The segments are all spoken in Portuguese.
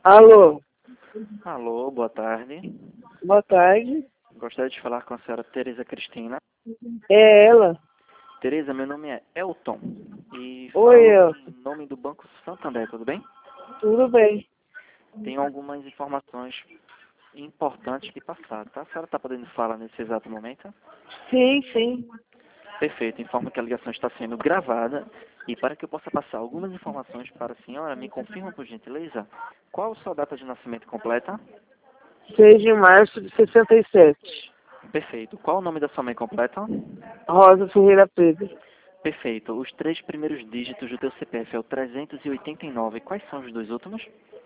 Alô, Alô, boa tarde. boa tarde. Gostaria de falar com a senhora Tereza Cristina. É ela? Tereza, meu nome é Elton e Oi, falo eu. em nome do Banco Santander, tudo bem? Tudo bem? Tenho algumas informações importantes que passar, tá? A senhora está podendo falar nesse exato momento? Sim, sim. Perfeito, informo que a ligação está sendo gravada e para que eu possa passar algumas informações para a senhora, me confirma por gentileza qual a sua data de nascimento completa? 6 de março de 67. Perfeito. Qual o nome da sua mãe completa? Rosa Ferreira Pedro. Perfeito. Os três primeiros dígitos do teu CPF é o 389. Quais são os dois últimos?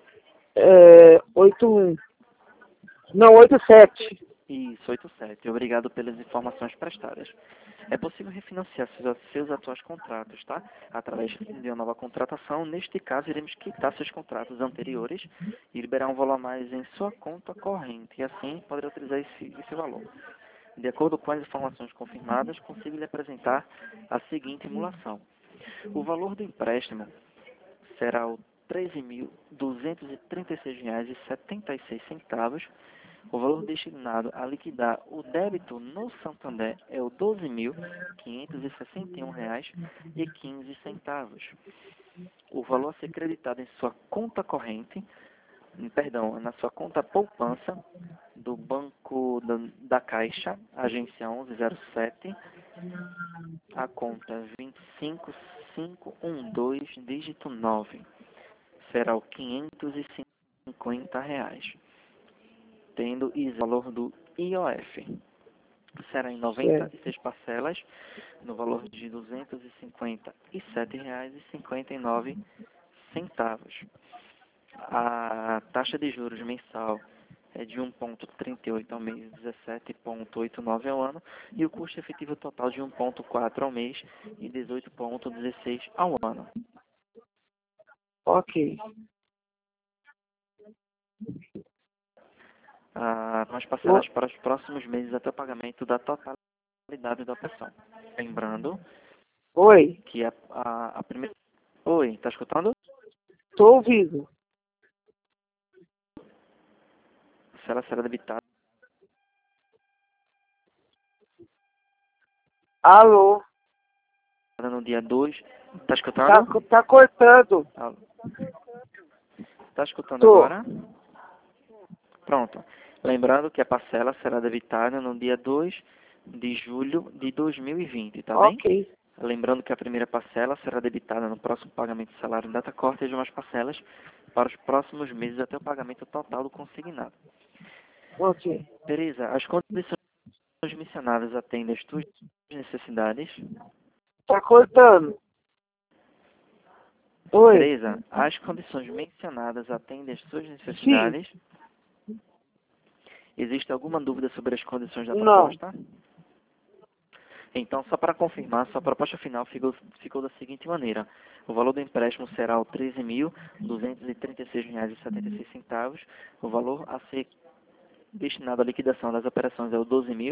81. Não, 87. Isso, 87. Obrigado pelas informações prestadas. É possível refinanciar seus atuais contratos, tá? Através de uma nova contratação. Neste caso, iremos quitar seus contratos anteriores e liberar um valor a mais em sua conta corrente. E assim, poderá utilizar esse valor. De acordo com as informações confirmadas, consigo lhe apresentar a seguinte emulação. O valor do empréstimo será o R$ 13.236,76. O valor destinado a liquidar o débito no Santander é o R$ 12.561,15. O valor a ser creditado em sua conta corrente, perdão, na sua conta poupança do Banco da Caixa, agência 1107, a conta 25512, dígito 9, será o R$ 550, tendo o valor do IOF. Será em Certo. 96 parcelas, no valor de R$ 257,59. A taxa de juros mensal é de 1,38 ao mês, 17,89 ao ano, e o custo efetivo total de 1,4 ao mês e 18,16 ao ano. Ok. As parcelas para os próximos meses até o pagamento da totalidade da operação. Lembrando Oi, que a primeira... Oi, está escutando? tô ouvindo. Se ela será debitada Alô, no dia 2. Está escutando? tá cortando. Está escutando Tô. agora? Pronto. Lembrando que a parcela será debitada no dia 2 de julho de 2020, tá bem? Ok. Lembrando que a primeira parcela será debitada no próximo pagamento de salário em data corte e as demais parcelas para os próximos meses até o pagamento total do consignado. Ok. Teresa, as condições mencionadas atendem às tuas necessidades? Tá cortando. Oi. Teresa, as condições mencionadas atendem às suas Sim. necessidades? Existe alguma dúvida sobre as condições da Não. proposta? Então, só para confirmar, sua proposta final ficou da seguinte maneira. O valor do empréstimo será o R$ 13.236,76. O valor a ser destinado à liquidação das operações é o R$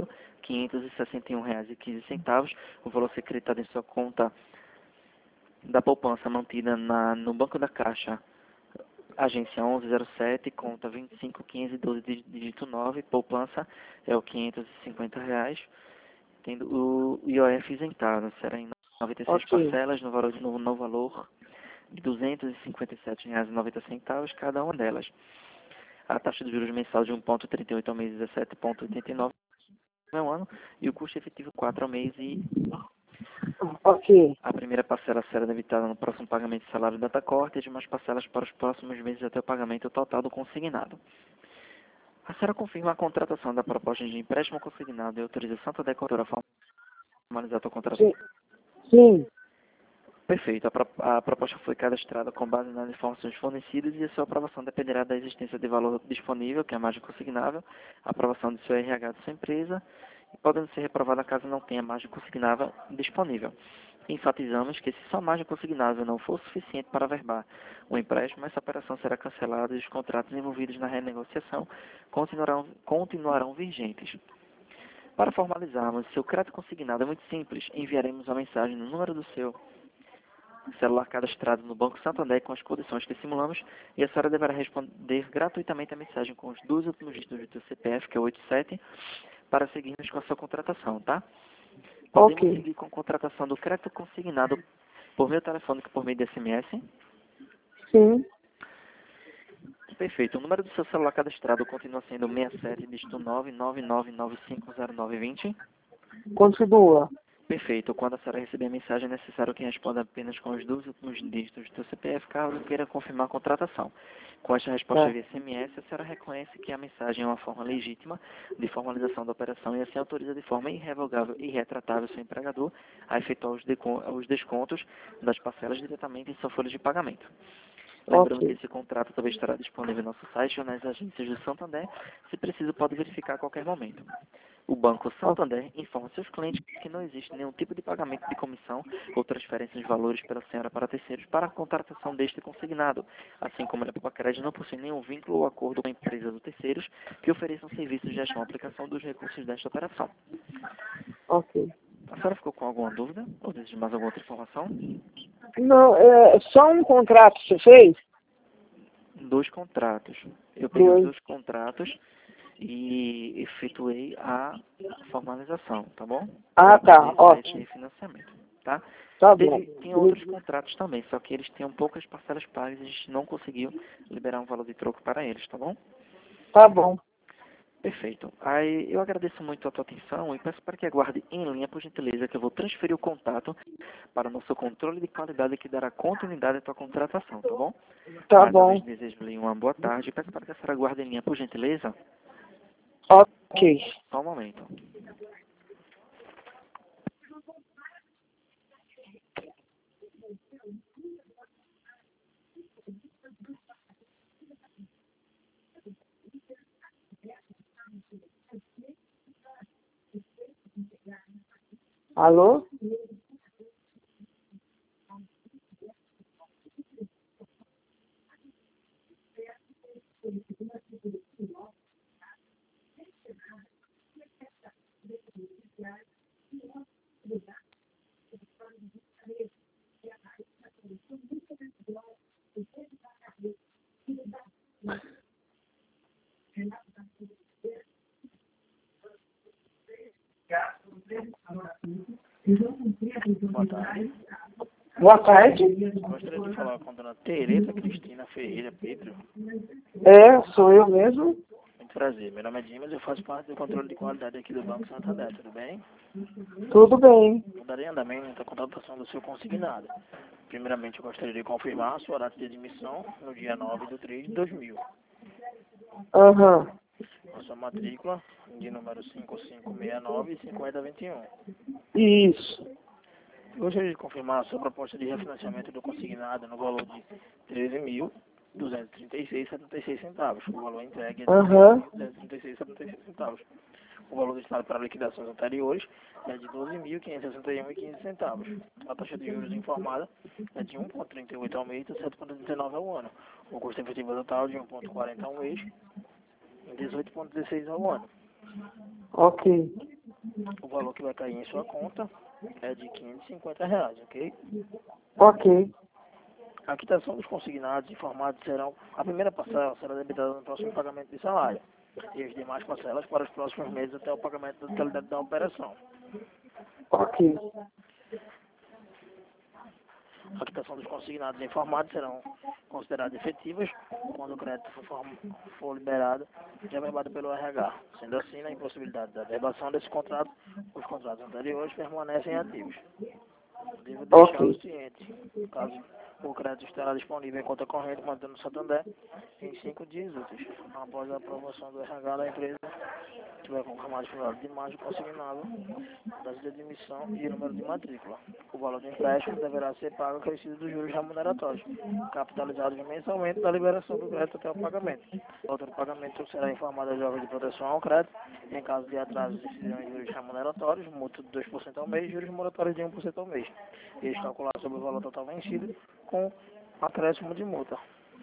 12.561,15. O valor a ser creditado em sua conta da poupança mantida no Banco da Caixa, agência 1107, conta 251512, dígito 9, poupança é o R$ 550, tendo o IOF isentado. Será em 96 Ok. parcelas no valor de R$ 257,90 cada uma delas. A taxa de juros mensal de 1,38 ao mês, 17,89 ao ano, e o custo efetivo 4 ao mês. E Ok. a primeira parcela será debitada no próximo pagamento de salário data corte e as demais parcelas para os próximos meses até o pagamento total do consignado. A senhora confirma a contratação da proposta de empréstimo consignado e autorização da decoradora a formalizar a contratação. Sim. Sim. Perfeito. A proposta foi cadastrada com base nas informações fornecidas e a sua aprovação dependerá da existência de valor disponível, que é a margem consignável, a aprovação do seu RH de sua empresa, e podendo ser reprovada caso não tenha margem consignável disponível. Enfatizamos que se sua margem consignável não for suficiente para averbar o empréstimo, essa operação será cancelada e os contratos envolvidos na renegociação continuarão vigentes. Para formalizarmos seu crédito consignado é muito simples. Enviaremos uma mensagem no número do seu celular cadastrado no Banco Santander com as condições que simulamos, e a senhora deverá responder gratuitamente a mensagem com os dois últimos dígitos do seu CPF, que é 87, para seguirmos com a sua contratação, tá? Podemos Ok. seguir com a contratação do crédito consignado por meio telefônico por meio de SMS. Sim. Perfeito. O número do seu celular cadastrado continua sendo 67, dígito 999950920. Continua. Perfeito. Quando a senhora receber a mensagem, é necessário que responda apenas com os dois últimos dígitos do seu CPF, caso queira confirmar a contratação. Com esta resposta Tá. via SMS, a senhora reconhece que a mensagem é uma forma legítima de formalização da operação e assim autoriza de forma irrevogável e retratável seu empregador a efetuar os descontos das parcelas diretamente em sua folha de pagamento. Lembrando que Ok. esse contrato também estará disponível no nosso site ou nas agências do Santander. Se preciso, pode verificar a qualquer momento. O Banco Santander informa seus clientes que não existe nenhum tipo de pagamento de comissão ou transferência de valores pela senhora para terceiros para a contratação deste consignado, assim como a Epacred não possui nenhum vínculo ou acordo com empresas ou terceiros que ofereçam serviços de gestão e aplicação dos recursos desta operação. Ok. A senhora ficou com alguma dúvida ou deseja mais alguma outra informação? Não, é só um contrato que você fez? 2 contratos. Eu peguei os 2. 2 contratos e efetuei a formalização, tá bom? Ah, Para tá. poder sair esse Ótimo. refinanciamento, tá? Tá bom. Tem outros contratos também, só que eles tinham poucas parcelas pagas e a gente não conseguiu liberar um valor de troco para eles, tá bom? Tá bom. Perfeito. Aí eu agradeço muito a tua atenção e peço para que aguarde em linha, por gentileza, que eu vou transferir o contato para o nosso controle de qualidade que dará continuidade à tua contratação, tá bom? Tá Mais uma bom. vez desejo-lhe uma boa tarde e peço para que a senhora aguarde em linha, por gentileza. Ok. Só um momento. Alô? Boa tarde. Boa tarde. Gostaria de falar com a dona Tereza Cristina Ferreira Pedro. É, sou eu mesmo. Muito prazer. Meu nome é Dimas e eu faço parte do controle de qualidade aqui do Banco Santander. Tudo bem? Tudo bem. Eu darei andamento à contratação do seu consignado. Primeiramente, eu gostaria de confirmar a sua data de admissão no dia 9/3/2000. Aham. A sua matrícula de número 5569 e 5021. Isso. Eu gostaria de confirmar a sua proposta de refinanciamento do consignado no valor de 13.236,76 centavos. O valor entregue é de Aham. 13.236,76 centavos. O valor destinado para liquidações anteriores é de 12.561,15 centavos. A taxa de juros informada é de 1,38 ao mês e 7,19 ao ano. O custo efetivo total de 1,40 ao mês e 18,16 ao ano. Ok. O valor que vai cair em sua conta é de R$ 550, ok? Ok. A quitação dos consignados informados serão, a primeira parcela será debitada no próximo pagamento de salário e as demais parcelas para os próximos meses até o pagamento da totalidade da operação. Ok. A quitação dos consignados informados serão consideradas efetivas quando o crédito for liberado e averbado pelo RH. Sendo assim, na impossibilidade da averbação desse contrato, os contratos anteriores permanecem ativos. Devo deixá-lo Ok. ciente, caso o crédito estará disponível em conta corrente mantendo no Santander em 5 dias úteis, após a aprovação do RH da empresa, tiver confirmado o valor de imagem consignável, data de admissão e número de matrícula. O valor do empréstimo deverá ser pago acrescido dos juros remuneratórios, capitalizados mensalmente da liberação do crédito até o pagamento. O autor do pagamento será informado às órgãos de proteção ao crédito, em caso de atraso incidirão em juros remuneratórios, multa de 2% ao mês e juros moratórios de 1% ao mês. Eles calculados sobre o valor total vencido com acréscimo de multa.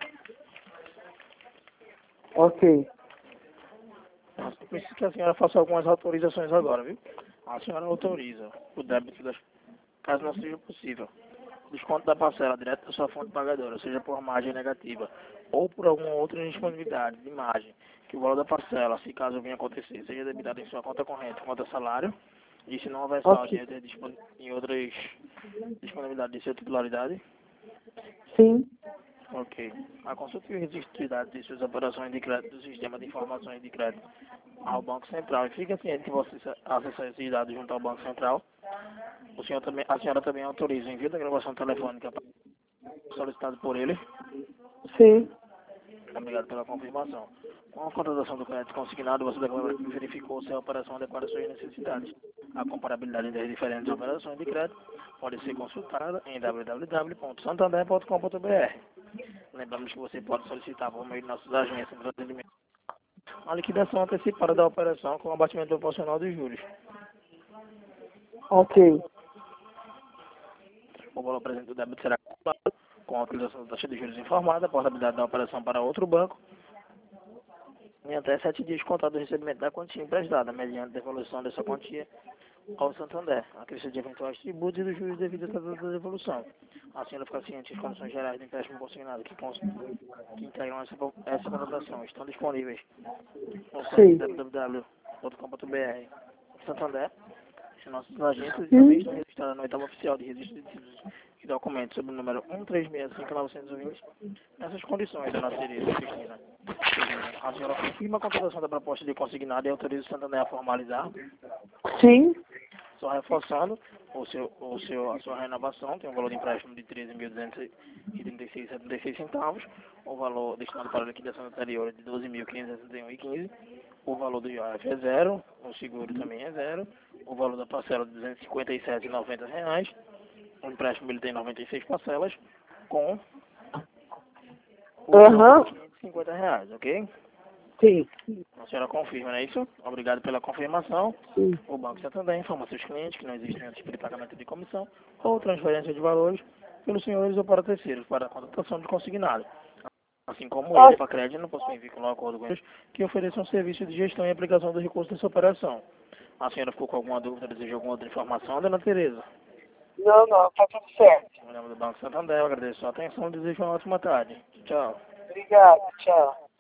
Ok. Eu preciso que a senhora faça algumas autorizações agora, viu? A senhora autoriza o débito das, caso não seja possível, desconto da parcela direto da sua fonte pagadora, seja por margem negativa ou por alguma outra indisponibilidade de margem, que o valor da parcela, se caso venha acontecer, seja debitado em sua conta corrente, conta salário, e se não houver saldo Ok. em outras disponibilidades de sua titularidade. Sim. Ok. A consulta e o registro de dados de suas operações de crédito do sistema de informações de crédito ao Banco Central. E fica ciente que você acessar esses dados junto ao Banco Central. A senhora também autoriza o envio da gravação telefônica solicitado por ele. Sim. Obrigado pela confirmação. Com a contratação do crédito consignado, você verificou se a operação adequada às suas necessidades. A comparabilidade das diferentes operações de crédito pode ser consultada em www.santander.com.br. Lembramos que você pode solicitar por meio de nossas agências de atendimento a liquidação antecipada da operação com abatimento proporcional dos juros. Ok. O valor presente do débito será calculado com a utilização da taxa de juros informada, a portabilidade da operação para outro banco, em até 7 dias contado do recebimento da quantia emprestada, mediante devolução dessa quantia ao Santander, a crescimento de eventuais tributos e dos juros devidos à data da devolução. A senhora fica ciente das condições gerais do empréstimo consignado que integram essa contratação estão disponíveis no site Sim. www.com.br. Santander, são nossos agentes e também estão registrados no oitavo oficial de registro de títulos e documentos sob o número 1365920, nessas condições, dona Tereza Cristina. A senhora confirma a contratação da proposta de consignado e autoriza o Santander a formalizar. Sim. Só reforçando, a sua renovação tem um valor de empréstimo de R$ 13.236,76 centavos, o valor destinado para a liquidação anterior é de R$ 12.561,15, o valor do IOF é zero, o seguro também é zero, o valor da parcela de R$ 257,90, o empréstimo ele tem 96 parcelas, com o valor de R$ 550, ok? Sim. A senhora confirma, não é isso? Obrigado pela confirmação. Sim. O Banco Santander informa seus clientes que não existe nenhum tipo de pagamento de comissão ou transferência de valores pelos senhores ou para terceiros para a contratação de consignado. Assim como ele, para crédito, não possui vínculo ao acordo com eles que ofereçam serviço de gestão e aplicação do recurso dessa operação. A senhora ficou com alguma dúvida, deseja alguma outra informação, dona Tereza? Não, não, tá tudo certo. Em nome do Banco Santander, eu agradeço a sua atenção e desejo uma ótima tarde. Tchau. Obrigada, tchau.